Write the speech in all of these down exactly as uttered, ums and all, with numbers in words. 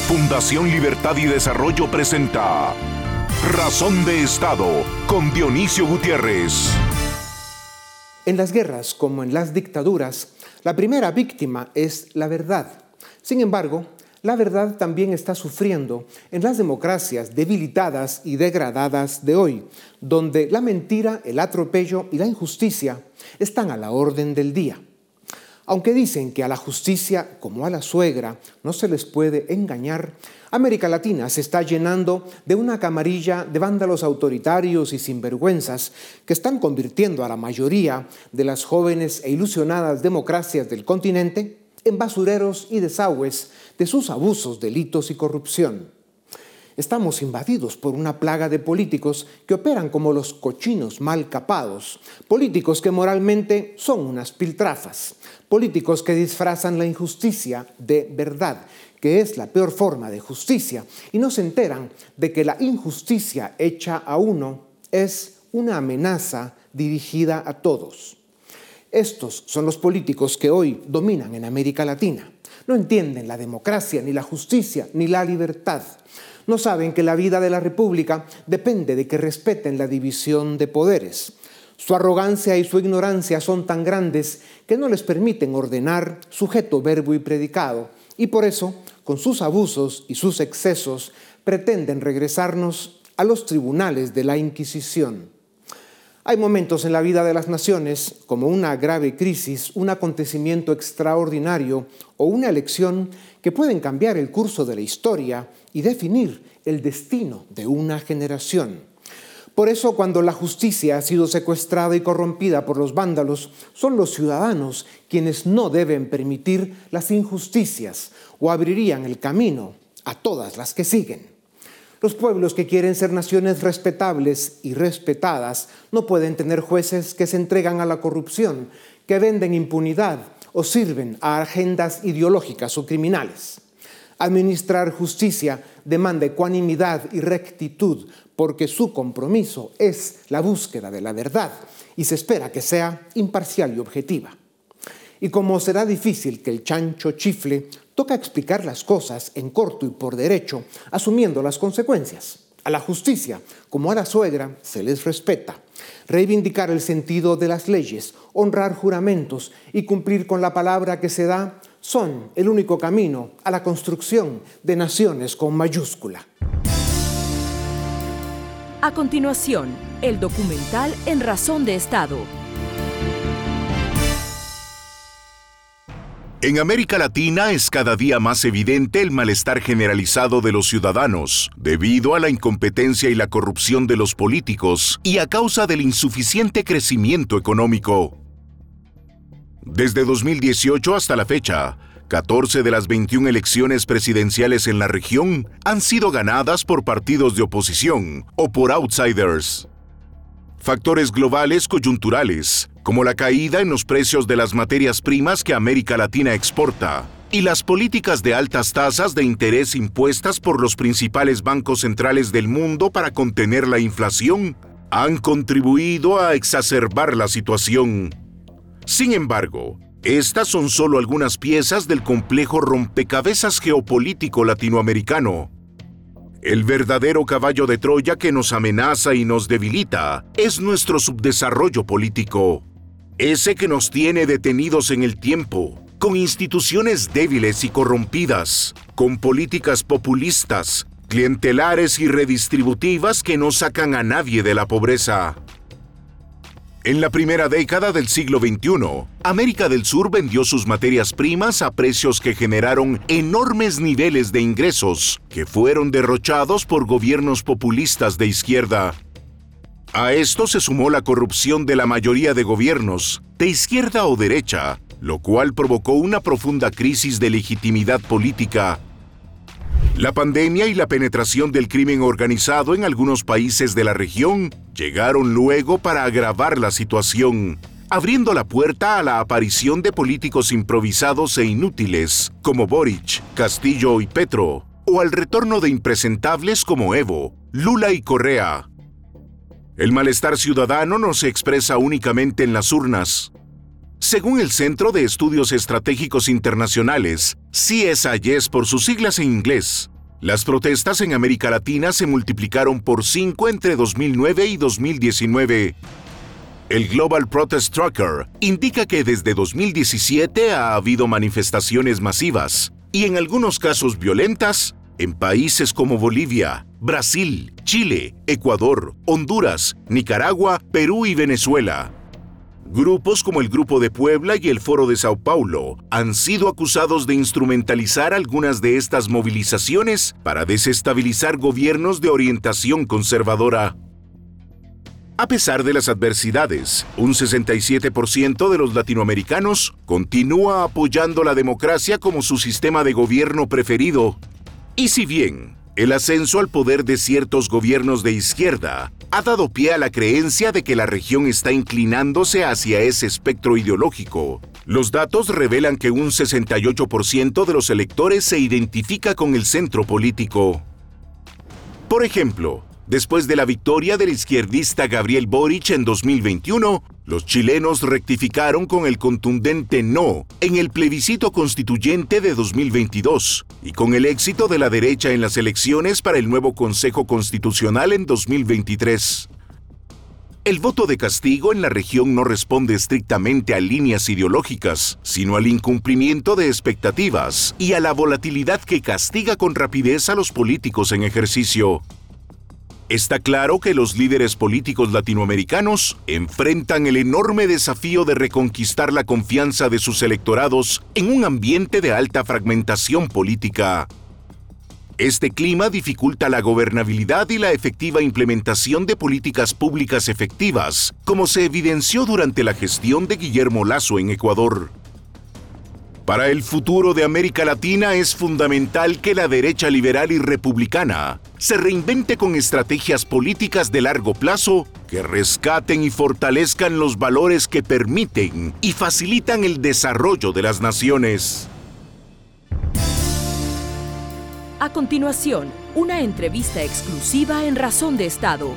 Fundación Libertad y Desarrollo presenta Razón de Estado con Dionisio Gutiérrez. En las guerras, como en las dictaduras, la primera víctima es la verdad. Sin embargo, la verdad también está sufriendo en las democracias debilitadas y degradadas de hoy, donde la mentira, el atropello y la injusticia están a la orden del día. Aunque dicen que a la justicia, como a la suegra, no se les puede engañar, América Latina se está llenando de una camarilla de vándalos autoritarios y sinvergüenzas que están convirtiendo a la mayoría de las jóvenes e ilusionadas democracias del continente en basureros y desagües de sus abusos, delitos y corrupción. Estamos invadidos por una plaga de políticos que operan como los cochinos mal capados, políticos que moralmente son unas piltrafas, políticos que disfrazan la injusticia de verdad, que es la peor forma de justicia, y no se enteran de que la injusticia hecha a uno es una amenaza dirigida a todos. Estos son los políticos que hoy dominan en América Latina. No entienden la democracia, ni la justicia, ni la libertad. No saben que la vida de la República depende de que respeten la división de poderes. Su arrogancia y su ignorancia son tan grandes que no les permiten ordenar sujeto, verbo y predicado, y por eso, con sus abusos y sus excesos, pretenden regresarnos a los tribunales de la Inquisición. Hay momentos en la vida de las naciones, como una grave crisis, un acontecimiento extraordinario o una elección, que pueden cambiar el curso de la historia y definir el destino de una generación. Por eso, cuando la justicia ha sido secuestrada y corrompida por los vándalos, son los ciudadanos quienes no deben permitir las injusticias o abrirían el camino a todas las que siguen. Los pueblos que quieren ser naciones respetables y respetadas no pueden tener jueces que se entregan a la corrupción, que venden impunidad o sirven a agendas ideológicas o criminales. Administrar justicia demanda ecuanimidad y rectitud porque su compromiso es la búsqueda de la verdad y se espera que sea imparcial y objetiva. Y como será difícil que el chancho chifle, toca explicar las cosas en corto y por derecho, asumiendo las consecuencias. A la justicia, como a la suegra, se les respeta. Reivindicar el sentido de las leyes, honrar juramentos y cumplir con la palabra que se da son el único camino a la construcción de naciones con mayúscula. A continuación, el documental En Razón de Estado. En América Latina es cada día más evidente el malestar generalizado de los ciudadanos, debido a la incompetencia y la corrupción de los políticos y a causa del insuficiente crecimiento económico. Desde dos mil dieciocho hasta la fecha, catorce de las veintiuna elecciones presidenciales en la región han sido ganadas por partidos de oposición o por outsiders. Factores globales coyunturales, como la caída en los precios de las materias primas que América Latina exporta, y las políticas de altas tasas de interés impuestas por los principales bancos centrales del mundo para contener la inflación, han contribuido a exacerbar la situación. Sin embargo, estas son solo algunas piezas del complejo rompecabezas geopolítico latinoamericano. El verdadero caballo de Troya que nos amenaza y nos debilita es nuestro subdesarrollo político. Ese que nos tiene detenidos en el tiempo, con instituciones débiles y corrompidas, con políticas populistas, clientelares y redistributivas que no sacan a nadie de la pobreza. En la primera década del siglo veintiuno, América del Sur vendió sus materias primas a precios que generaron enormes niveles de ingresos, que fueron derrochados por gobiernos populistas de izquierda. A esto se sumó la corrupción de la mayoría de gobiernos, de izquierda o derecha, lo cual provocó una profunda crisis de legitimidad política. La pandemia y la penetración del crimen organizado en algunos países de la región llegaron luego para agravar la situación, abriendo la puerta a la aparición de políticos improvisados e inútiles como Boric, Castillo y Petro, o al retorno de impresentables como Evo, Lula y Correa. El malestar ciudadano no se expresa únicamente en las urnas. Según el Centro de Estudios Estratégicos Internacionales, C S I S por sus siglas en inglés, Las protestas en América Latina se multiplicaron por cinco entre dos mil nueve y dos mil diecinueve. El Global Protest Tracker indica que desde dos mil diecisiete ha habido manifestaciones masivas, y en algunos casos violentas, en países como Bolivia, Brasil, Chile, Ecuador, Honduras, Nicaragua, Perú y Venezuela. Grupos como el Grupo de Puebla y el Foro de Sao Paulo han sido acusados de instrumentalizar algunas de estas movilizaciones para desestabilizar gobiernos de orientación conservadora. A pesar de las adversidades, un sesenta y siete por ciento de los latinoamericanos continúa apoyando la democracia como su sistema de gobierno preferido. Y si bien el ascenso al poder de ciertos gobiernos de izquierda ha dado pie a la creencia de que la región está inclinándose hacia ese espectro ideológico, los datos revelan que un sesenta y ocho por ciento de los electores se identifica con el centro político. Por ejemplo, después de la victoria del izquierdista Gabriel Boric en dos mil veintiuno, los chilenos rectificaron con el contundente no en el plebiscito constituyente de dos mil veintidós y con el éxito de la derecha en las elecciones para el nuevo Consejo Constitucional en dos mil veintitrés. El voto de castigo en la región no responde estrictamente a líneas ideológicas, sino al incumplimiento de expectativas y a la volatilidad que castiga con rapidez a los políticos en ejercicio. Está claro que los líderes políticos latinoamericanos enfrentan el enorme desafío de reconquistar la confianza de sus electorados en un ambiente de alta fragmentación política. Este clima dificulta la gobernabilidad y la efectiva implementación de políticas públicas efectivas, como se evidenció durante la gestión de Guillermo Lasso en Ecuador. Para el futuro de América Latina es fundamental que la derecha liberal y republicana se reinvente con estrategias políticas de largo plazo que rescaten y fortalezcan los valores que permiten y facilitan el desarrollo de las naciones. A continuación, una entrevista exclusiva en Razón de Estado.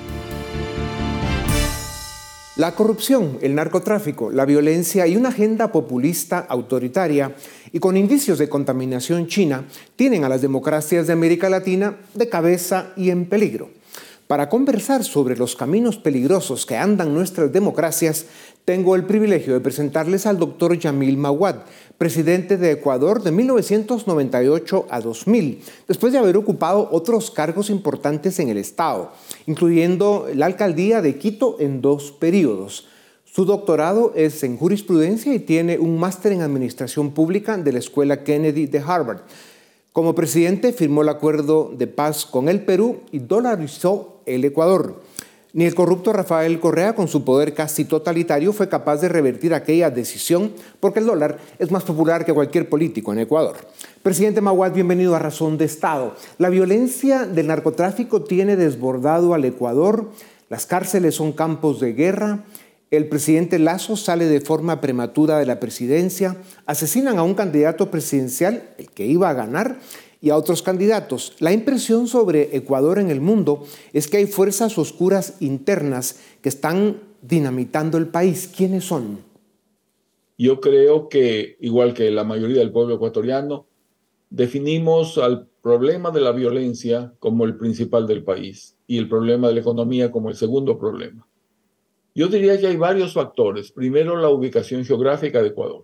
La corrupción, el narcotráfico, la violencia y una agenda populista autoritaria y con indicios de contaminación china tienen a las democracias de América Latina de cabeza y en peligro. Para conversar sobre los caminos peligrosos que andan nuestras democracias, tengo el privilegio de presentarles al doctor Yamil Mahuad, presidente de Ecuador de mil novecientos noventa y ocho a dos mil, después de haber ocupado otros cargos importantes en el Estado, incluyendo la alcaldía de Quito en dos periodos. Su doctorado es en jurisprudencia y tiene un máster en administración pública de la Escuela Kennedy de Harvard. Como presidente firmó el acuerdo de paz con el Perú y dolarizó el Ecuador. Ni el corrupto Rafael Correa, con su poder casi totalitario, fue capaz de revertir aquella decisión porque el dólar es más popular que cualquier político en Ecuador. Presidente Mahuad, bienvenido a Razón de Estado. La violencia del narcotráfico tiene desbordado al Ecuador, las cárceles son campos de guerra, el presidente Lasso sale de forma prematura de la presidencia, asesinan a un candidato presidencial, el que iba a ganar, y a otros candidatos. La impresión sobre Ecuador en el mundo es que hay fuerzas oscuras internas que están dinamitando el país. ¿Quiénes son? Yo creo que, igual que la mayoría del pueblo ecuatoriano, definimos al problema de la violencia como el principal del país y el problema de la economía como el segundo problema. Yo diría que hay varios factores. Primero, la ubicación geográfica de Ecuador.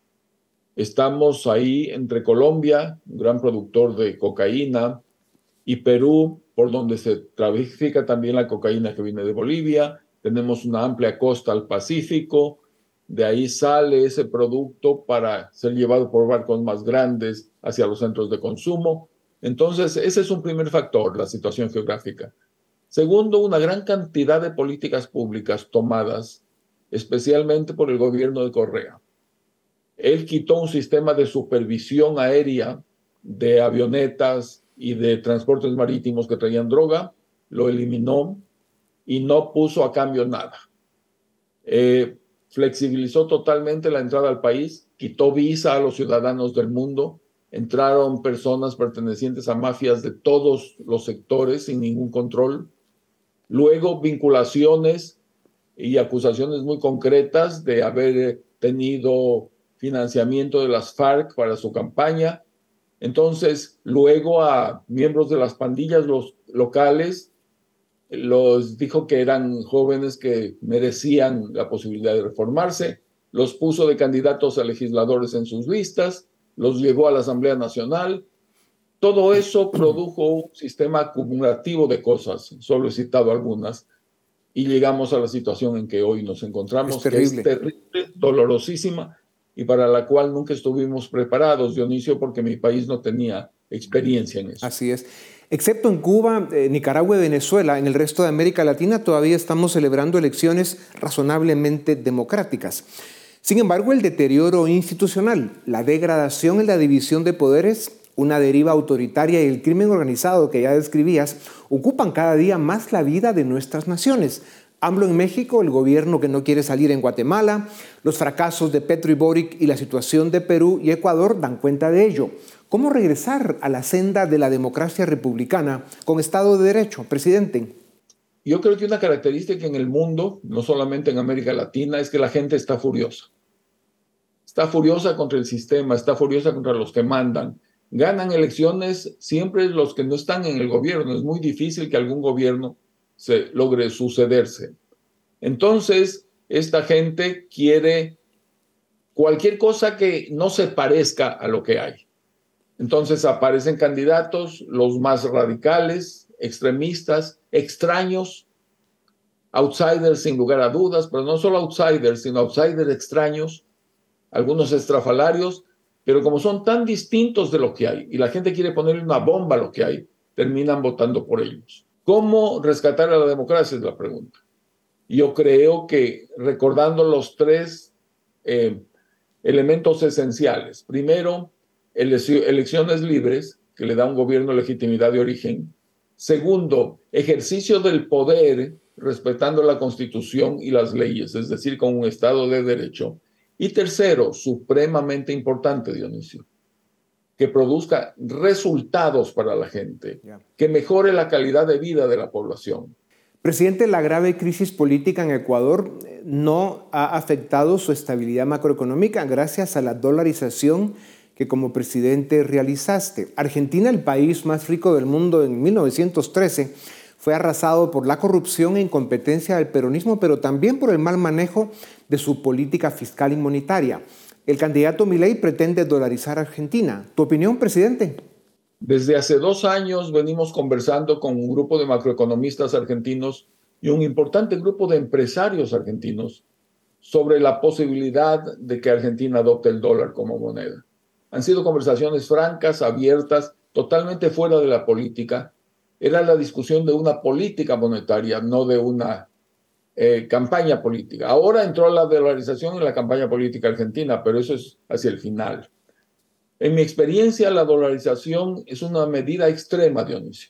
Estamos ahí entre Colombia, un gran productor de cocaína, y Perú, por donde se trafica también la cocaína que viene de Bolivia. Tenemos una amplia costa al Pacífico. De ahí sale ese producto para ser llevado por barcos más grandes hacia los centros de consumo. Entonces, ese es un primer factor, la situación geográfica. Segundo, una gran cantidad de políticas públicas tomadas, especialmente por el gobierno de Correa. Él quitó un sistema de supervisión aérea de avionetas y de transportes marítimos que traían droga, lo eliminó y no puso a cambio nada. Eh, flexibilizó totalmente la entrada al país, quitó visa a los ciudadanos del mundo, entraron personas pertenecientes a mafias de todos los sectores sin ningún control. Luego, vinculaciones y acusaciones muy concretas de haber tenido financiamiento de las FARC para su campaña, Entonces, luego a miembros de las pandillas los locales los dijo que eran jóvenes que merecían la posibilidad de reformarse, los puso de candidatos a legisladores en sus listas, los llevó a la Asamblea Nacional. Todo eso produjo un sistema acumulativo de cosas, solo he citado algunas, y llegamos a la situación en que hoy nos encontramos, es que es terrible, dolorosísima, y para la cual nunca estuvimos preparados, Dionisio, porque mi país no tenía experiencia en eso. Así es. Excepto en Cuba, eh, Nicaragua y Venezuela, en el resto de América Latina todavía estamos celebrando elecciones razonablemente democráticas. Sin embargo, el deterioro institucional, la degradación en la división de poderes, una deriva autoritaria y el crimen organizado que ya describías, ocupan cada día más la vida de nuestras naciones. AMLO en México, el gobierno que no quiere salir en Guatemala, los fracasos de Petro y Boric y la situación de Perú y Ecuador dan cuenta de ello. ¿Cómo regresar a la senda de la democracia republicana con Estado de Derecho, presidente? Yo creo que una característica en el mundo, no solamente en América Latina, es que la gente está furiosa. Está furiosa contra el sistema, está furiosa contra los que mandan. Ganan elecciones siempre los que no están en el gobierno. Es muy difícil que algún gobierno se logre sucederse. Entonces, esta gente quiere cualquier cosa que no se parezca a lo que hay. Entonces aparecen candidatos, los más radicales, extremistas, extraños, outsiders sin lugar a dudas, pero no solo outsiders, sino outsiders extraños, algunos estrafalarios, pero como son tan distintos de lo que hay y la gente quiere ponerle una bomba a lo que hay, terminan votando por ellos. ¿Cómo rescatar a la democracia? Es la pregunta. Yo creo que recordando los tres eh, elementos esenciales. Primero, elecciones libres, que le da a un gobierno legitimidad de origen. Segundo, ejercicio del poder respetando la Constitución y las leyes, es decir, con un Estado de Derecho. Y tercero, supremamente importante, Dionisio, que produzca resultados para la gente, yeah. que mejore la calidad de vida de la población. Presidente, la grave crisis política en Ecuador no ha afectado su estabilidad macroeconómica gracias a la dolarización que como presidente realizaste. Argentina, el país más rico del mundo en mil novecientos trece, fue arrasado por la corrupción e incompetencia del peronismo, pero también por el mal manejo de su política fiscal y monetaria. El candidato Milei pretende dolarizar a Argentina. ¿Tu opinión, presidente? Desde hace dos años venimos conversando con un grupo de macroeconomistas argentinos y un importante grupo de empresarios argentinos sobre la posibilidad de que Argentina adopte el dólar como moneda. Han sido conversaciones francas, abiertas, totalmente fuera de la política. Era la discusión de una política monetaria, no de una eh, campaña política. Ahora entró la dolarización en la campaña política argentina, pero eso es hacia el final. En mi experiencia, la dolarización es una medida extrema, Dionisio,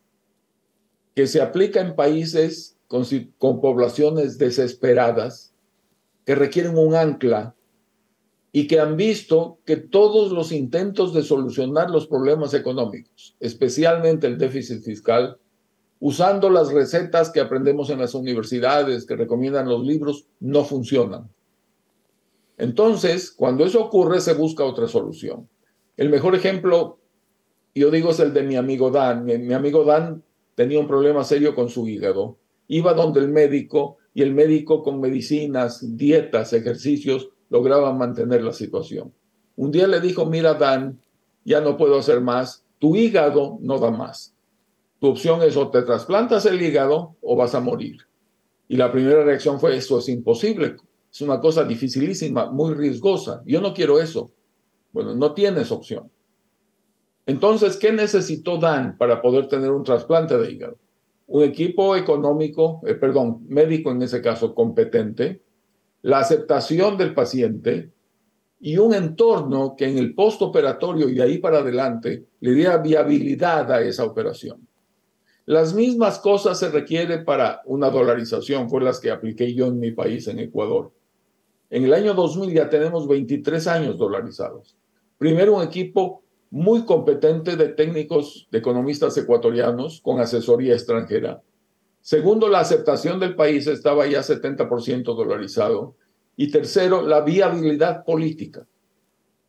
que se aplica en países con, con poblaciones desesperadas, que requieren un ancla y que han visto que todos los intentos de solucionar los problemas económicos, especialmente el déficit fiscal, usando las recetas que aprendemos en las universidades, que recomiendan los libros, no funcionan. Entonces, cuando eso ocurre, se busca otra solución. El mejor ejemplo, yo digo, es el de mi amigo Dan. Mi, mi amigo Dan tenía un problema serio con su hígado. Iba donde el médico y el médico con medicinas, dietas, ejercicios, lograba mantener la situación. Un día le dijo, mira Dan, ya no puedo hacer más, tu hígado no da más. Tu opción es o te trasplantas el hígado o vas a morir. Y la primera reacción fue, eso es imposible, es una cosa dificilísima, muy riesgosa, yo no quiero eso. Bueno, no tienes opción. Entonces, ¿qué necesitó Dan para poder tener un trasplante de hígado? Un equipo económico, eh, perdón, médico en ese caso, competente, la aceptación del paciente y un entorno que en el postoperatorio y de ahí para adelante le diera viabilidad a esa operación. Las mismas cosas se requieren para una dolarización, fue las que apliqué yo en mi país, en Ecuador. En el año dos mil ya tenemos veintitrés años dolarizados. Primero, un equipo muy competente de técnicos, de economistas ecuatorianos con asesoría extranjera. Segundo, la aceptación del país estaba ya setenta por ciento dolarizado. Y tercero, la viabilidad política.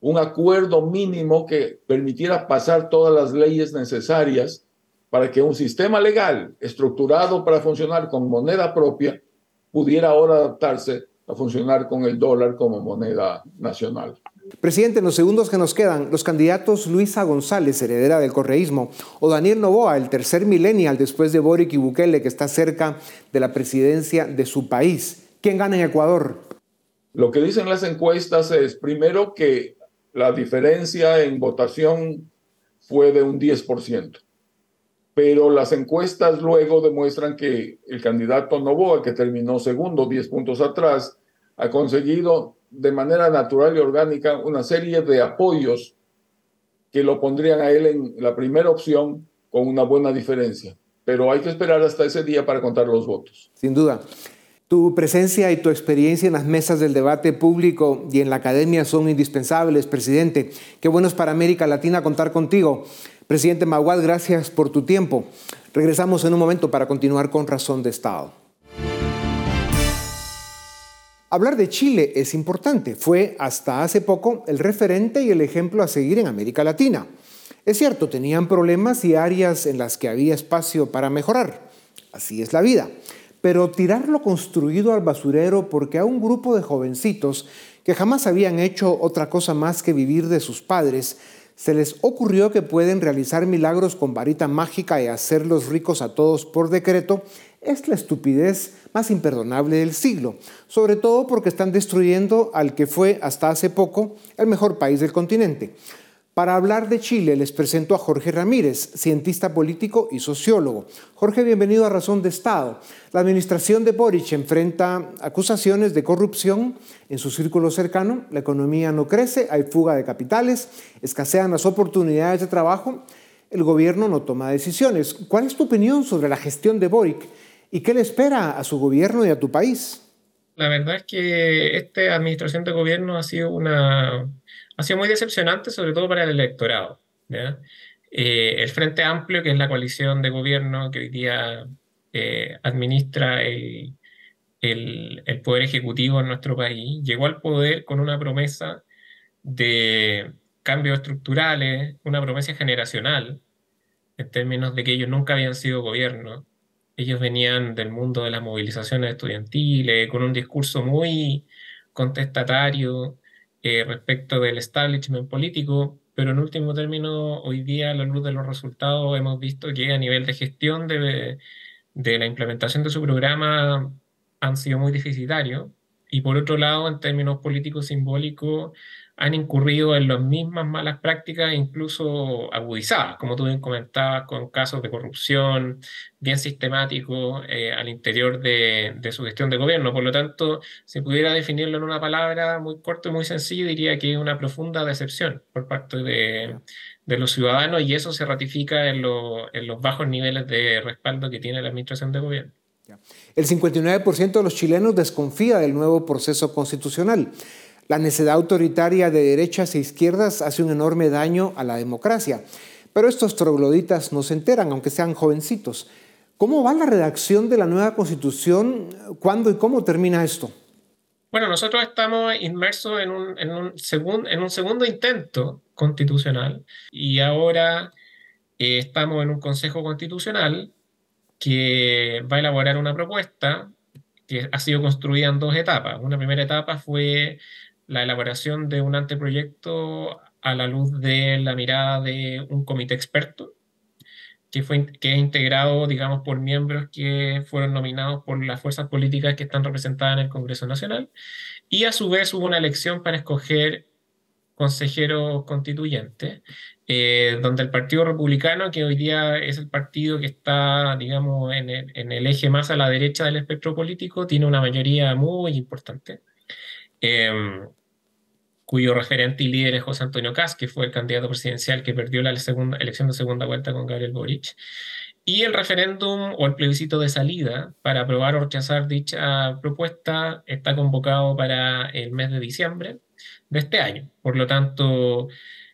un acuerdo mínimo que permitiera pasar todas las leyes necesarias para que un sistema legal estructurado para funcionar con moneda propia pudiera ahora adaptarse a funcionar con el dólar como moneda nacional. Presidente, en los segundos que nos quedan, los candidatos Luisa González, heredera del correísmo, o Daniel Noboa, el tercer millennial después de Boric y Bukele, que está cerca de la presidencia de su país. ¿Quién gana en Ecuador? Lo que dicen las encuestas es, primero, que la diferencia en votación fue de un diez por ciento. Pero las encuestas luego demuestran que el candidato Noboa, que terminó segundo, diez puntos atrás, ha conseguido de manera natural y orgánica una serie de apoyos que lo pondrían a él en la primera opción con una buena diferencia. Pero hay que esperar hasta ese día para contar los votos. Sin duda. Tu presencia y tu experiencia en las mesas del debate público y en la academia son indispensables, presidente. Qué bueno es para América Latina contar contigo. Presidente Maguad, gracias por tu tiempo. Regresamos en un momento para continuar con Razón de Estado. Hablar de Chile es importante. Fue hasta hace poco el referente y el ejemplo a seguir en América Latina. Es cierto, tenían problemas y áreas en las que había espacio para mejorar. Así es la vida. Pero tirar lo construido al basurero porque a un grupo de jovencitos que jamás habían hecho otra cosa más que vivir de sus padres, se les ocurrió que pueden realizar milagros con varita mágica y hacerlos ricos a todos por decreto, es la estupidez más imperdonable del siglo, sobre todo porque están destruyendo al que fue hasta hace poco el mejor país del continente. Para hablar de Chile les presento a Jorge Ramírez, cientista político y sociólogo. Jorge, bienvenido a Razón de Estado. La administración de Boric enfrenta acusaciones de corrupción en su círculo cercano, la economía no crece, hay fuga de capitales, escasean las oportunidades de trabajo, el gobierno no toma decisiones. ¿Cuál es tu opinión sobre la gestión de Boric y qué le espera a su gobierno y a tu país? La verdad es que esta administración de gobierno ha sido una... ha sido muy decepcionante, sobre todo para el electorado, ¿ya? Eh, el Frente Amplio, que es la coalición de gobierno que hoy día eh, administra el, el, el poder ejecutivo en nuestro país, llegó al poder con una promesa de cambios estructurales, una promesa generacional, en términos de que ellos nunca habían sido gobierno. Ellos venían del mundo de las movilizaciones estudiantiles, con un discurso muy contestatario, Eh, respecto del establishment político, pero en último término, hoy día, a la luz de los resultados, hemos visto que a nivel de gestión de, de la implementación de su programa han sido muy deficitarios, y por otro lado, en términos políticos simbólicos, han incurrido en las mismas malas prácticas, incluso agudizadas, como tú bien comentabas, con casos de corrupción bien sistemáticos eh, al interior de, de su gestión de gobierno. Por lo tanto, si pudiera definirlo en una palabra muy corta y muy sencilla, diría que es una profunda decepción por parte de, de los ciudadanos, y eso se ratifica en, lo, en los bajos niveles de respaldo que tiene la administración de gobierno. El cincuenta y nueve por ciento de los chilenos desconfía del nuevo proceso constitucional. La necedad autoritaria de derechas e izquierdas hace un enorme daño a la democracia. Pero estos trogloditas no se enteran, aunque sean jovencitos. ¿Cómo va la redacción de la nueva Constitución? ¿Cuándo y cómo termina esto? Bueno, nosotros estamos inmersos en un, en un, segun, en un segundo intento constitucional, y ahora eh, estamos en un Consejo Constitucional que va a elaborar una propuesta que ha sido construida en dos etapas. Una primera etapa fue la elaboración de un anteproyecto a la luz de la mirada de un comité experto, que, fue, que es integrado, digamos, por miembros que fueron nominados por las fuerzas políticas que están representadas en el Congreso Nacional, y a su vez hubo una elección para escoger consejeros constituyentes, eh, donde el Partido Republicano, que hoy día es el partido que está, digamos, en el, en el eje más a la derecha del espectro político, tiene una mayoría muy importante, eh, cuyo referente y líder es José Antonio Kast, que fue el candidato presidencial que perdió la segunda, elección de segunda vuelta con Gabriel Boric. Y el referéndum o el plebiscito de salida para aprobar o rechazar dicha propuesta está convocado para el mes de diciembre de este año. Por lo tanto,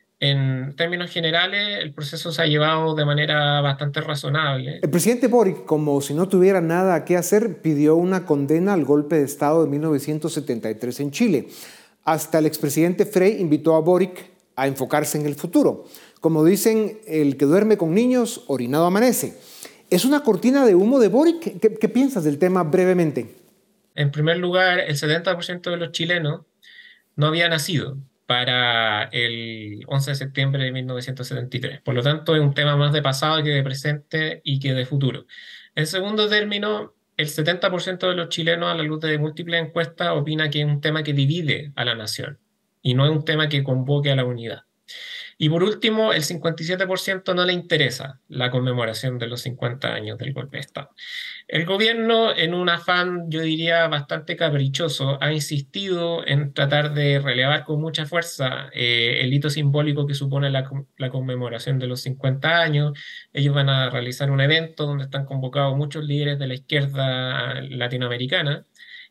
en términos generales, el proceso se ha llevado de manera bastante razonable. El presidente Boric, como si no tuviera nada que hacer, pidió una condena al golpe de Estado de mil novecientos setenta y tres en Chile. Hasta el expresidente Frey invitó a Boric a enfocarse en el futuro. Como dicen, el que duerme con niños, orinado amanece. ¿Es una cortina de humo de Boric? ¿Qué, qué piensas del tema brevemente? En primer lugar, el setenta por ciento de los chilenos no había nacido para el once de septiembre de mil novecientos setenta y tres. Por lo tanto, es un tema más de pasado que de presente y que de futuro. En segundo término, el setenta por ciento de los chilenos, a la luz de múltiples encuestas, opina que es un tema que divide a la nación y no es un tema que convoque a la unidad. Y por último, el cincuenta y siete por ciento no le interesa la conmemoración de los cincuenta años del golpe de Estado. El gobierno, en un afán, yo diría, bastante caprichoso, ha insistido en tratar de relevar con mucha fuerza eh, el hito simbólico que supone la, la conmemoración de los cincuenta años. Ellos van a realizar un evento donde están convocados muchos líderes de la izquierda latinoamericana.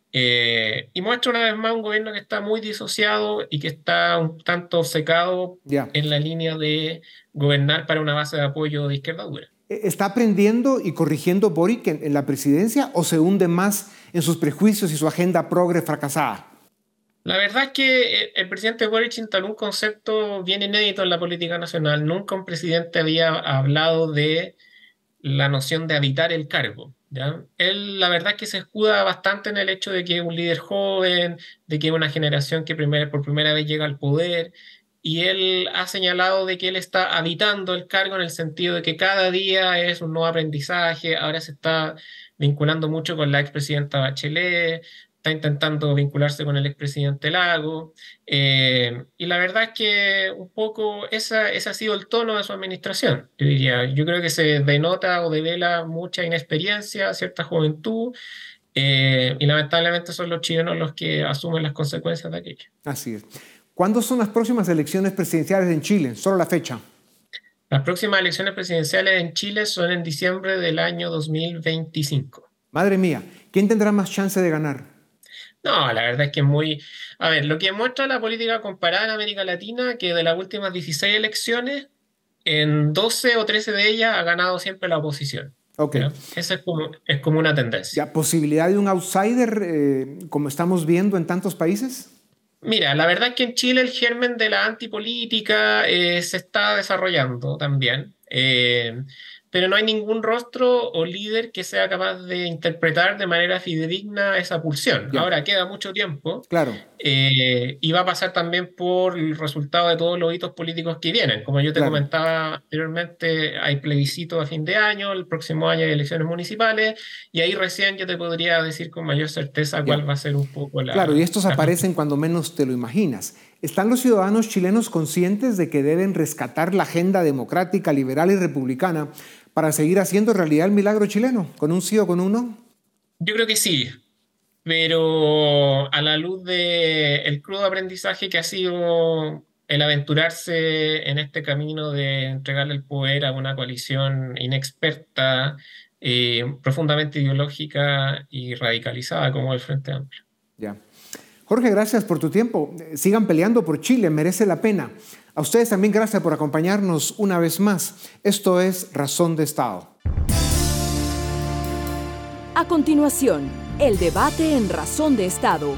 Eh, y muestra una vez más un gobierno que está muy disociado y que está un tanto obcecado yeah. en la línea de gobernar para una base de apoyo de izquierda dura. ¿Está aprendiendo y corrigiendo Boric en, en la presidencia o se hunde más en sus prejuicios y su agenda progre fracasada? La verdad es que el presidente Boric instaló un concepto bien inédito en la política nacional. Nunca un presidente había hablado de la noción de habitar el cargo. ¿Ya? Él, la verdad es que se escuda bastante en el hecho de que es un líder joven, de que es una generación que primer, por primera vez llega al poder, y él ha señalado de que él está habitando el cargo en el sentido de que cada día es un nuevo aprendizaje. Ahora se está vinculando mucho con la expresidenta Bachelet, está intentando vincularse con el expresidente Lago, eh, y la verdad es que un poco esa, ese ha sido el tono de su administración, yo diría. Yo creo que se denota o devela mucha inexperiencia, cierta juventud, eh, y lamentablemente son los chilenos los que asumen las consecuencias de aquello. Así es. ¿Cuándo son las próximas elecciones presidenciales en Chile? Solo la fecha. Las próximas elecciones presidenciales en Chile son en diciembre del año dos mil veinticinco. Madre mía, ¿quién tendrá más chance de ganar? No, la verdad es que es muy... A ver, lo que muestra la política comparada en América Latina, que de las últimas dieciséis elecciones, en doce o trece de ellas ha ganado siempre la oposición. Okay. Esa es como, es como una tendencia. ¿Ya posibilidad de un outsider, eh, como estamos viendo en tantos países? Mira, la verdad es que en Chile el germen de la antipolítica eh, se está desarrollando también. Eh, pero no hay ningún rostro o líder que sea capaz de interpretar de manera fidedigna esa pulsión. Yeah. Ahora queda mucho tiempo, claro. eh, y va a pasar también por el resultado de todos los hitos políticos que vienen. Como yo te claro. comentaba anteriormente, hay plebiscito a fin de año, el próximo año hay elecciones municipales, y ahí recién yo te podría decir con mayor certeza yeah. cuál va a ser un poco la... Claro, y estos la... aparecen cuando menos te lo imaginas. ¿Están los ciudadanos chilenos conscientes de que deben rescatar la agenda democrática, liberal y republicana para seguir haciendo realidad el milagro chileno, con un sí o con un no? Yo creo que sí, pero a la luz del crudo aprendizaje que ha sido el aventurarse en este camino de entregarle el poder a una coalición inexperta, eh, profundamente ideológica y radicalizada como el Frente Amplio. Ya. Jorge, gracias por tu tiempo. Sigan peleando por Chile, merece la pena. A ustedes también gracias por acompañarnos una vez más. Esto es Razón de Estado. A continuación, el debate en Razón de Estado.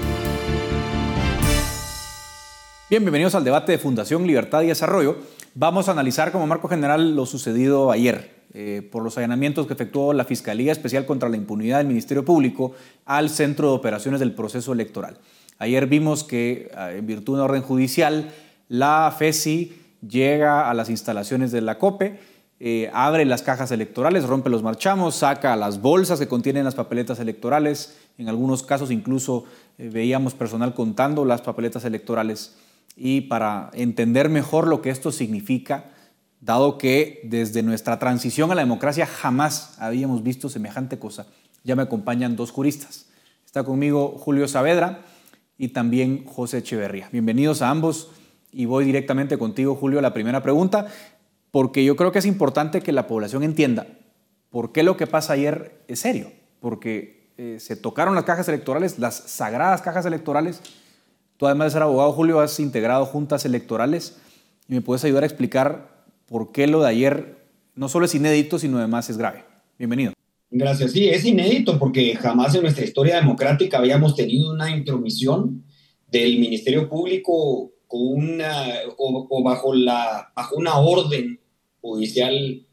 Bien, bienvenidos al debate de Fundación Libertad y Desarrollo. Vamos a analizar como marco general lo sucedido ayer eh, por los allanamientos que efectuó la Fiscalía Especial contra la Impunidad del Ministerio Público al Centro de Operaciones del Proceso Electoral. Ayer vimos que, en virtud de una orden judicial, la FESI llega a las instalaciones de la COPE, eh, abre las cajas electorales, rompe los marchamos, saca las bolsas que contienen las papeletas electorales. En algunos casos incluso eh, veíamos personal contando las papeletas electorales. Y para entender mejor lo que esto significa, dado que desde nuestra transición a la democracia jamás habíamos visto semejante cosa, ya me acompañan dos juristas. Está conmigo Julio Saavedra y también José Echeverría. Bienvenidos a ambos. Y voy directamente contigo, Julio, a la primera pregunta, porque yo creo que es importante que la población entienda por qué lo que pasa ayer es serio. Porque eh, se tocaron las cajas electorales, las sagradas cajas electorales. Tú, además de ser abogado, Julio, has integrado juntas electorales y me puedes ayudar a explicar por qué lo de ayer no solo es inédito, sino además es grave. Bienvenido. Gracias. Sí, es inédito porque jamás en nuestra historia democrática habíamos tenido una intromisión del Ministerio Público con una, o, o bajo, la, bajo una orden judicial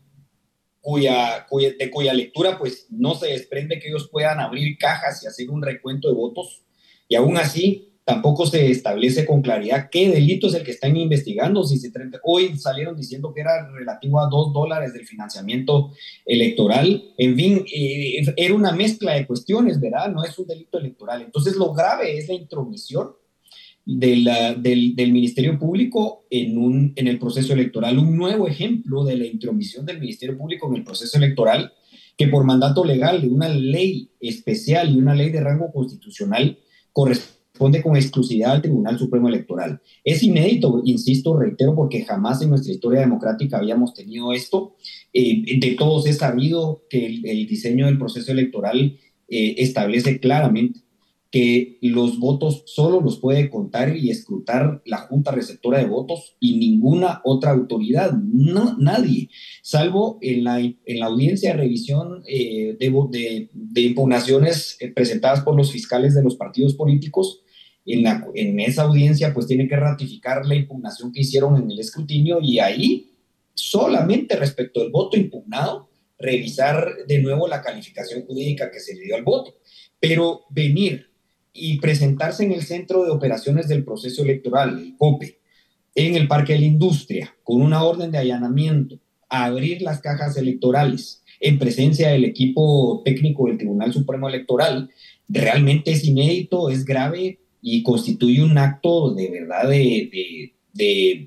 cuya, cuya, de cuya lectura pues, no se desprende que ellos puedan abrir cajas y hacer un recuento de votos, y aún así tampoco se establece con claridad qué delito es el que están investigando. Si se trata, hoy salieron diciendo que era relativo a dos dólares del financiamiento electoral. En fin, eh, era una mezcla de cuestiones, ¿verdad? No es un delito electoral. Entonces, lo grave es la intromisión de la, del, del Ministerio Público en, un, en el proceso electoral. Un nuevo ejemplo de la intromisión del Ministerio Público en el proceso electoral, que por mandato legal de una ley especial y una ley de rango constitucional corresponde responde con exclusividad al Tribunal Supremo Electoral. Es inédito, insisto, reitero, porque jamás en nuestra historia democrática habíamos tenido esto. Eh, de todos es sabido que el, el diseño del proceso electoral eh, establece claramente que los votos solo los puede contar y escrutar la Junta Receptora de Votos y ninguna otra autoridad, no, nadie, salvo en la, en la audiencia de revisión eh, de, de, de impugnaciones presentadas por los fiscales de los partidos políticos. En, la, en esa audiencia pues tiene que ratificar la impugnación que hicieron en el escrutinio, y ahí solamente respecto al voto impugnado revisar de nuevo la calificación jurídica que se le dio al voto. Pero venir y presentarse en el Centro de Operaciones del Proceso Electoral, el COPE, en el Parque de la Industria, con una orden de allanamiento, a abrir las cajas electorales en presencia del equipo técnico del Tribunal Supremo Electoral, realmente es inédito, es grave y constituye un acto de verdad de, de, de,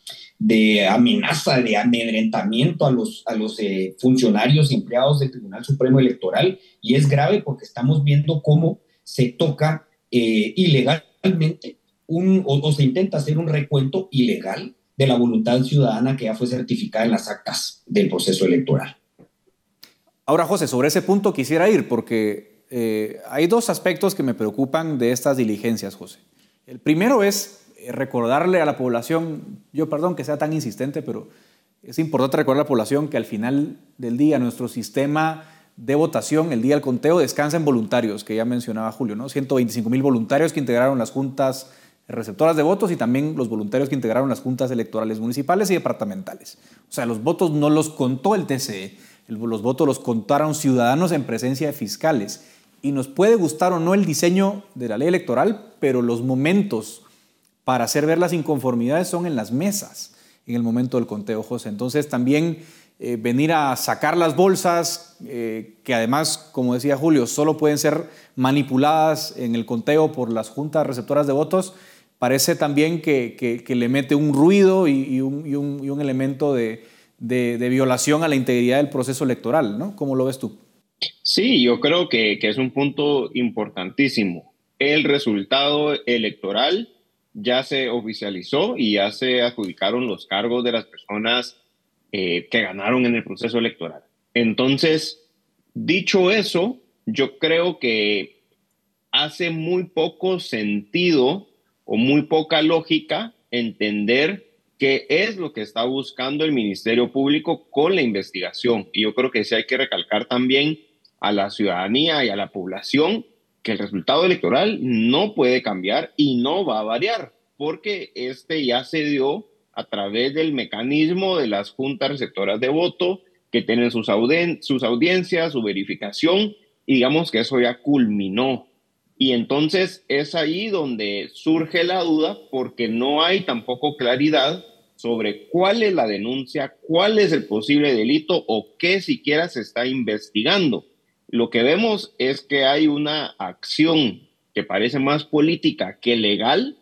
de amenaza, de amedrentamiento a los, a los eh, funcionarios y empleados del Tribunal Supremo Electoral, y es grave porque estamos viendo cómo se toca eh, ilegalmente un, o, o se intenta hacer un recuento ilegal de la voluntad ciudadana que ya fue certificada en las actas del proceso electoral. Ahora, José, sobre ese punto quisiera ir, porque eh, hay dos aspectos que me preocupan de estas diligencias, José. El primero es recordarle a la población, yo perdón que sea tan insistente, pero es importante recordar a la población que al final del día nuestro sistema de votación, el día del conteo, descansa en voluntarios, que ya mencionaba Julio, ¿no? ciento veinticinco mil voluntarios que integraron las juntas receptoras de votos y también los voluntarios que integraron las juntas electorales municipales y departamentales. O sea, los votos no los contó el T C E, el, los votos los contaron ciudadanos en presencia de fiscales. Y nos puede gustar o no el diseño de la ley electoral, pero los momentos para hacer ver las inconformidades son en las mesas, en el momento del conteo, José. Entonces también Eh, venir a sacar las bolsas, eh, que además, como decía Julio, solo pueden ser manipuladas en el conteo por las juntas receptoras de votos, parece también que, que, que le mete un ruido y, y, un, y, un, y un elemento de, de, de violación a la integridad del proceso electoral, ¿no? ¿Cómo lo ves tú? Sí, yo creo que, que es un punto importantísimo. El resultado electoral ya se oficializó y ya se adjudicaron los cargos de las personas Eh, que ganaron en el proceso electoral. Entonces, dicho eso, yo creo que hace muy poco sentido o muy poca lógica entender qué es lo que está buscando el Ministerio Público con la investigación. Y yo creo que sí hay que recalcar también a la ciudadanía y a la población que el resultado electoral no puede cambiar y no va a variar, porque este ya se dio a través del mecanismo de las juntas receptoras de voto, que tienen sus, audien- sus audiencias, su verificación, y digamos que eso ya culminó. Y entonces es ahí donde surge la duda, porque no hay tampoco claridad sobre cuál es la denuncia, cuál es el posible delito o qué siquiera se está investigando. Lo que vemos es que hay una acción que parece más política que legal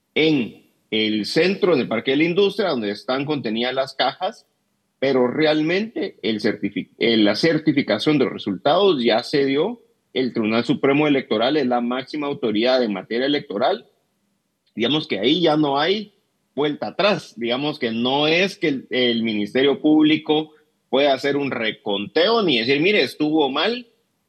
en el centro del Parque de la Industria, donde están contenidas las cajas, pero realmente el certific- la certificación de los resultados ya se dio. El Tribunal Supremo Electoral es la máxima autoridad en materia electoral. Digamos que ahí ya no hay vuelta atrás. Digamos que no es que el, el Ministerio Público pueda hacer un reconteo ni decir, mire, estuvo mal.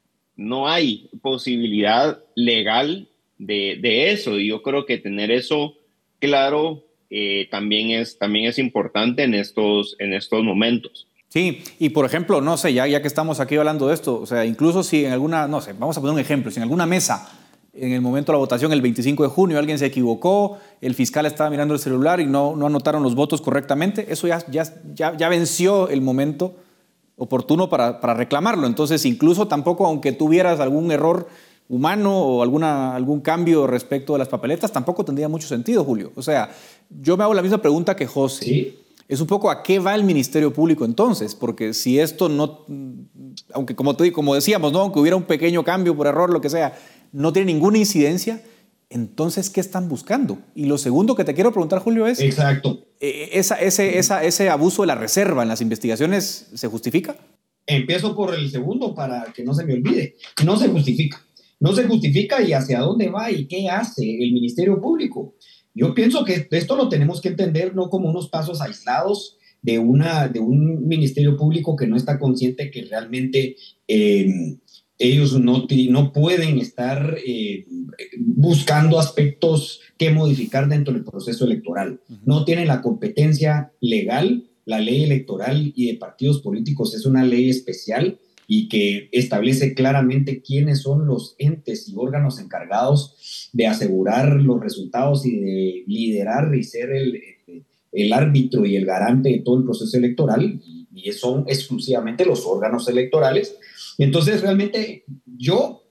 No hay posibilidad legal de, de eso. Y yo creo que tener eso claro, eh, también, es, también es importante en estos, en estos momentos. Sí, y por ejemplo, no sé, ya, ya que estamos aquí hablando de esto, o sea, incluso si en alguna, no sé, vamos a poner un ejemplo, si en alguna mesa en el momento de la votación, el veinticinco de junio, alguien se equivocó, el fiscal estaba mirando el celular y no, no anotaron los votos correctamente. Eso ya, ya, ya, ya venció el momento oportuno para, para reclamarlo. Entonces, incluso tampoco, aunque tuvieras algún error humano o alguna, algún cambio respecto de las papeletas, tampoco tendría mucho sentido, Julio. O sea, yo me hago la misma pregunta que José. ¿Sí? Es un poco a qué va el Ministerio Público entonces, porque si esto no, aunque como, te, como decíamos, ¿no? Aunque hubiera un pequeño cambio por error, lo que sea, no tiene ninguna incidencia, entonces, ¿qué están buscando? Y lo segundo que te quiero preguntar, Julio, es... Exacto. Esa, ese, esa, ¿Ese abuso de la reserva en las investigaciones se justifica? Empiezo por el segundo para que no se me olvide. No se justifica. No se justifica y hacia dónde va y qué hace el Ministerio Público. Yo pienso que esto lo tenemos que entender no como unos pasos aislados de, una, de un Ministerio Público que no está consciente que realmente eh, ellos no, no pueden estar eh, buscando aspectos que modificar dentro del proceso electoral. Uh-huh. No tienen la competencia legal. La ley electoral y de partidos políticos es una ley especial y que establece claramente quiénes son los entes y órganos encargados de asegurar los resultados y de liderar y ser el, el árbitro y el garante de todo el proceso electoral, y, y son exclusivamente los órganos electorales. Entonces, realmente yo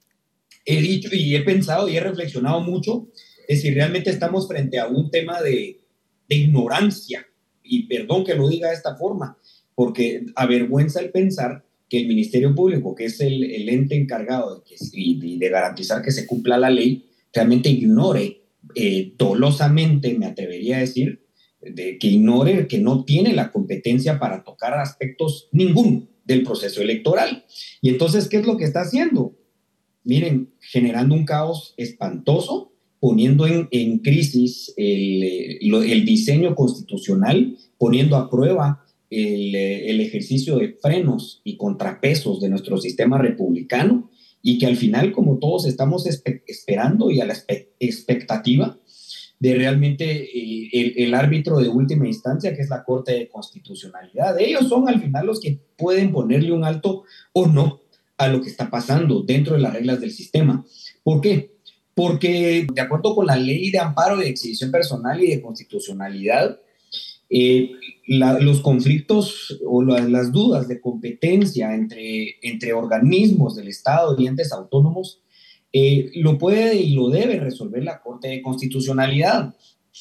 he dicho y he pensado y he reflexionado mucho de si realmente estamos frente a un tema de, de ignorancia, y perdón que lo diga de esta forma, porque avergüenza el pensar que el Ministerio Público, que es el, el ente encargado de, que, y de garantizar que se cumpla la ley, realmente ignore eh, dolosamente, me atrevería a decir, de, que ignore que no tiene la competencia para tocar aspectos ninguno del proceso electoral. Y entonces, ¿qué es lo que está haciendo? Miren, generando un caos espantoso, poniendo en, en crisis el, el diseño constitucional, poniendo a prueba el, el ejercicio de frenos y contrapesos de nuestro sistema republicano, y que al final, como todos estamos espe- esperando y a la espe- expectativa de realmente eh, el, el árbitro de última instancia, que es la Corte de Constitucionalidad, ellos son al final los que pueden ponerle un alto o no a lo que está pasando dentro de las reglas del sistema. ¿Por qué? Porque de acuerdo con la Ley de Amparo de Exhibición Personal y de Constitucionalidad, eh, la, los conflictos o la, las dudas de competencia entre, entre organismos del Estado y entes autónomos eh, lo puede y lo debe resolver la Corte de Constitucionalidad.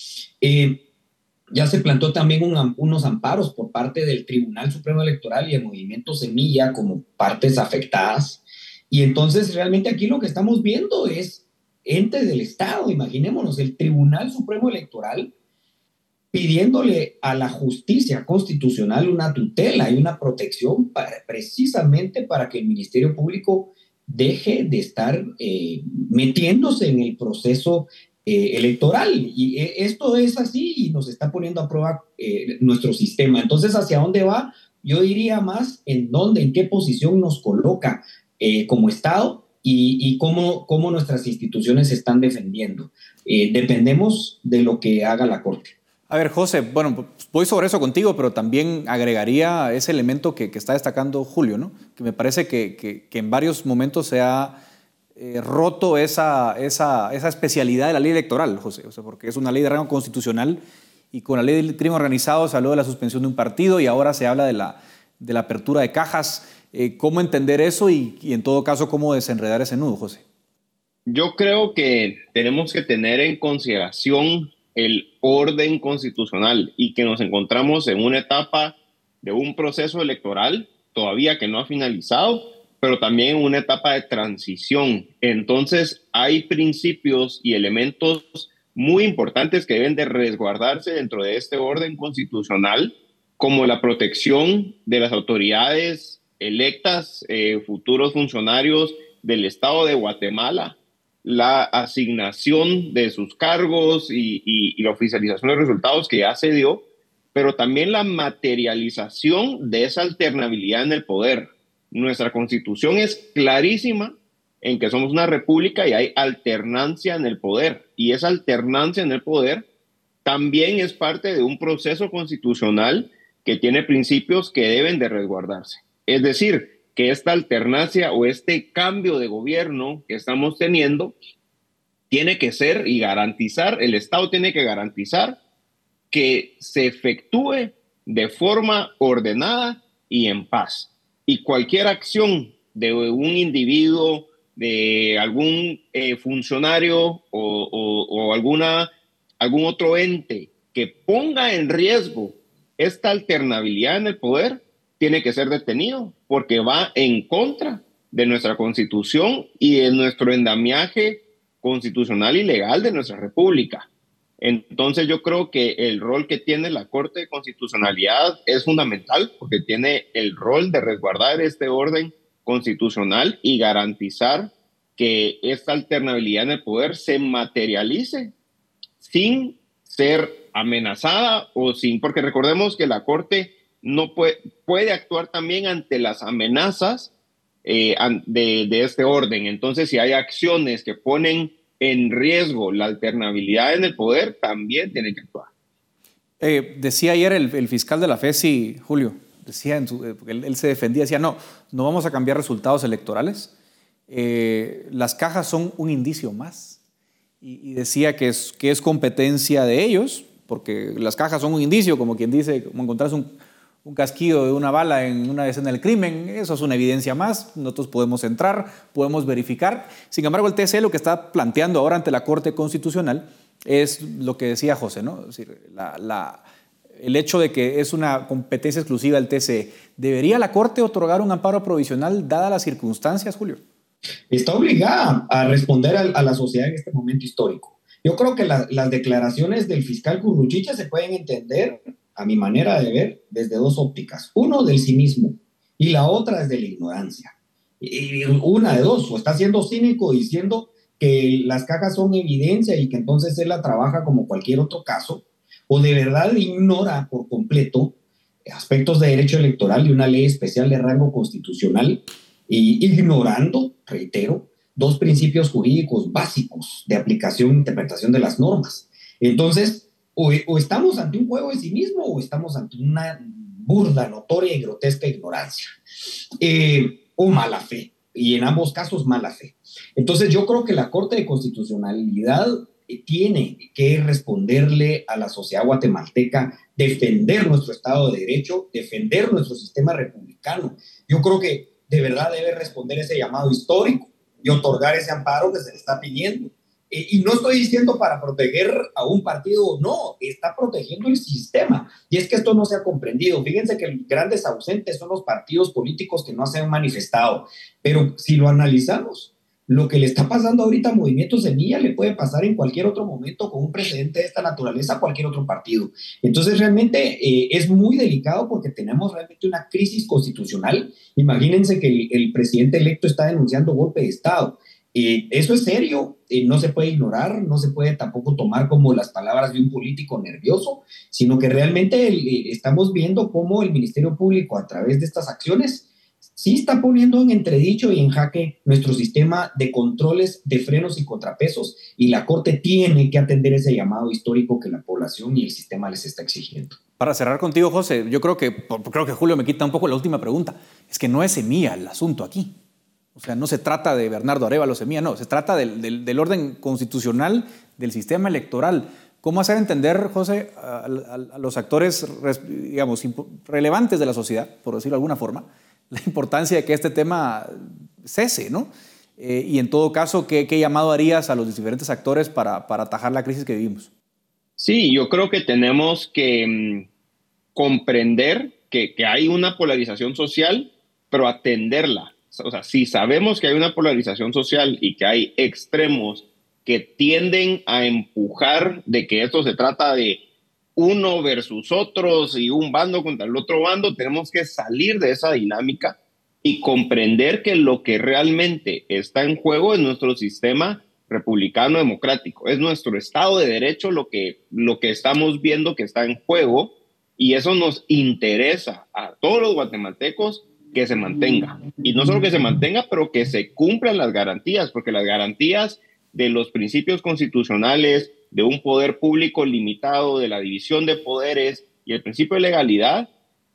Eh, ya se planteó también un, unos amparos por parte del Tribunal Supremo Electoral y el Movimiento Semilla como partes afectadas. Y entonces realmente aquí lo que estamos viendo es entes del Estado, imaginémonos, el Tribunal Supremo Electoral pidiéndole a la justicia constitucional una tutela y una protección para, precisamente para que el Ministerio Público deje de estar eh, metiéndose en el proceso eh, electoral. Y eh, esto es así y nos está poniendo a prueba eh, nuestro sistema. Entonces, ¿hacia dónde va? Yo diría más en dónde, en qué posición nos coloca eh, como Estado y, y cómo, cómo nuestras instituciones se están defendiendo. Eh, dependemos de lo que haga la Corte. A ver, José, bueno, voy sobre eso contigo, pero también agregaría ese elemento que, que está destacando Julio, ¿no? Que me parece que, que, que en varios momentos se ha eh, roto esa, esa, esa especialidad de la ley electoral, José, o sea, porque es una ley de rango constitucional y con la ley del crimen organizado se habló de la suspensión de un partido y ahora se habla de la, de la apertura de cajas. Eh, ¿Cómo entender eso y, y en todo caso cómo desenredar ese nudo, José? Yo creo que tenemos que tener en consideración el orden constitucional y que nos encontramos en una etapa de un proceso electoral todavía que no ha finalizado, pero también en una etapa de transición. Entonces hay principios y elementos muy importantes que deben de resguardarse dentro de este orden constitucional, como la protección de las autoridades electas, eh, futuros funcionarios del Estado de Guatemala, la asignación de sus cargos y, y, y la oficialización de resultados que ya se dio, pero también la materialización de esa alternabilidad en el poder. Nuestra Constitución es clarísima en que somos una república y hay alternancia en el poder, y esa alternancia en el poder también es parte de un proceso constitucional que tiene principios que deben de resguardarse. Es decir, que esta alternancia o este cambio de gobierno que estamos teniendo tiene que ser y garantizar, el Estado tiene que garantizar que se efectúe de forma ordenada y en paz. Y cualquier acción de un individuo, de algún eh, funcionario o, o, o alguna, algún otro ente que ponga en riesgo esta alternabilidad en el poder, tiene que ser detenido porque va en contra de nuestra Constitución y de nuestro andamiaje constitucional y legal de nuestra República. Entonces yo creo que el rol que tiene la Corte de Constitucionalidad es fundamental porque tiene el rol de resguardar este orden constitucional y garantizar que esta alternabilidad en el poder se materialice sin ser amenazada o sin, porque recordemos que la Corte no puede, puede actuar también ante las amenazas eh, de, de este orden. Entonces, si hay acciones que ponen en riesgo la alternabilidad en el poder, también tiene que actuar. Eh, decía ayer el, el fiscal de la FESI, Julio, decía en su, él, él se defendía, decía, no, no vamos a cambiar resultados electorales. Eh, las cajas son un indicio más. Y, y decía que es, que es competencia de ellos, porque las cajas son un indicio, como quien dice, como encontrarse un, un casquillo de una bala en una escena del crimen, eso es una evidencia más, nosotros podemos entrar, podemos verificar. Sin embargo, el T C lo que está planteando ahora ante la Corte Constitucional es lo que decía José, ¿no? Es decir, la, la, el hecho de que es una competencia exclusiva del T C E. ¿Debería la Corte otorgar un amparo provisional dadas las circunstancias, Julio? Está obligada a responder a, a la sociedad en este momento histórico. Yo creo que la, las declaraciones del fiscal Curruchiche se pueden entender, a mi manera de ver, desde dos ópticas. Uno, del cinismo, y la otra es de la ignorancia. Y una de dos, o está siendo cínico diciendo que las cajas son evidencia y que entonces él la trabaja como cualquier otro caso, o de verdad ignora por completo aspectos de derecho electoral y una ley especial de rango constitucional, y ignorando, reitero, dos principios jurídicos básicos de aplicación e interpretación de las normas. Entonces, o, o estamos ante un juego de cinismo o estamos ante una burda, notoria y grotesca ignorancia, eh, o mala fe, y en ambos casos mala fe. Entonces, yo creo que la Corte de Constitucionalidad tiene que responderle a la sociedad guatemalteca, defender nuestro Estado de Derecho, defender nuestro sistema republicano. Yo creo que de verdad debe responder ese llamado histórico y otorgar ese amparo que se le está pidiendo. Eh, y no estoy diciendo para proteger a un partido, no, está protegiendo el sistema. Y es que esto no se ha comprendido. Fíjense que los grandes ausentes son los partidos políticos que no se han manifestado. Pero si lo analizamos, lo que le está pasando ahorita a Movimiento Semilla le puede pasar en cualquier otro momento con un precedente de esta naturaleza a cualquier otro partido. Entonces realmente eh, es muy delicado porque tenemos realmente una crisis constitucional. Imagínense que el, el presidente electo está denunciando golpe de Estado. Eh, eso es serio, eh, no se puede ignorar, no se puede tampoco tomar como las palabras de un político nervioso, sino que realmente eh, estamos viendo cómo el Ministerio Público a través de estas acciones sí está poniendo en entredicho y en jaque nuestro sistema de controles, de frenos y contrapesos, y la Corte tiene que atender ese llamado histórico que la población y el sistema les está exigiendo. Para cerrar contigo, José, yo creo que, creo que Julio me quita un poco la última pregunta. Es que no es Semilla el asunto aquí. O sea, no se trata de Bernardo Arévalo Semilla, no, se trata del, del, del orden constitucional del sistema electoral. ¿Cómo hacer entender, José, a, a, a los actores, digamos, relevantes de la sociedad, por decirlo de alguna forma, la importancia de que este tema cese, ¿no? Eh, y en todo caso, ¿qué, qué llamado harías a los diferentes actores para, para atajar la crisis que vivimos? Sí, yo creo que tenemos que mmm, comprender que, que hay una polarización social, pero atenderla. O sea, si sabemos que hay una polarización social y que hay extremos que tienden a empujar de que esto se trata de uno versus otros y un bando contra el otro bando, tenemos que salir de esa dinámica y comprender que lo que realmente está en juego es nuestro sistema republicano democrático, es nuestro Estado de Derecho lo que, lo que estamos viendo que está en juego, y eso nos interesa a todos los guatemaltecos que se mantenga, y no solo que se mantenga, pero que se cumplan las garantías, porque las garantías de los principios constitucionales, de un poder público limitado, de la división de poderes y el principio de legalidad,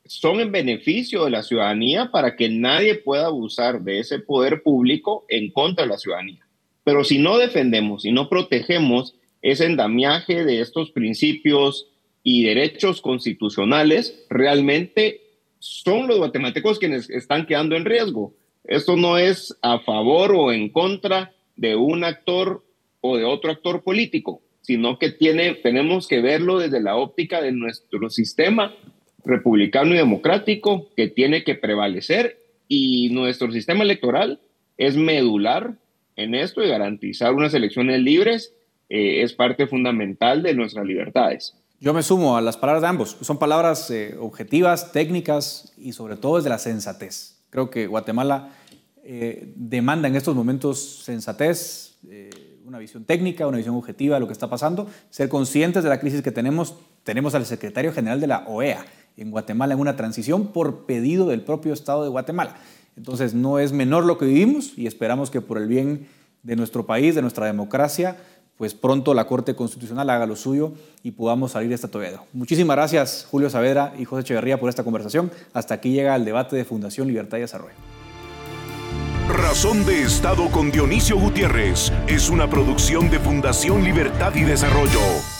son en beneficio de la ciudadanía para que nadie pueda abusar de ese poder público en contra de la ciudadanía. Pero si no defendemos y no protegemos ese andamiaje de estos principios y derechos constitucionales, realmente son los guatemaltecos quienes están quedando en riesgo. Esto no es a favor o en contra de un actor o de otro actor político, sino que tiene, tenemos que verlo desde la óptica de nuestro sistema republicano y democrático que tiene que prevalecer, y nuestro sistema electoral es medular en esto, y garantizar unas elecciones libres eh, es parte fundamental de nuestras libertades. Yo me sumo a las palabras de ambos. Son palabras eh, objetivas, técnicas y sobre todo desde la sensatez. Creo que Guatemala eh, demanda en estos momentos sensatez, eh, una visión técnica, una visión objetiva de lo que está pasando, ser conscientes de la crisis que tenemos. Tenemos al secretario general de la O E A en Guatemala en una transición por pedido del propio Estado de Guatemala. Entonces no es menor lo que vivimos, y esperamos que por el bien de nuestro país, de nuestra democracia, pues pronto la Corte Constitucional haga lo suyo y podamos salir de este atolladero. Muchísimas gracias, Julio Saavedra y José Echeverría, por esta conversación. Hasta aquí llega el debate de Fundación Libertad y Desarrollo. Razón de Estado con Dionisio Gutiérrez es una producción de Fundación Libertad y Desarrollo.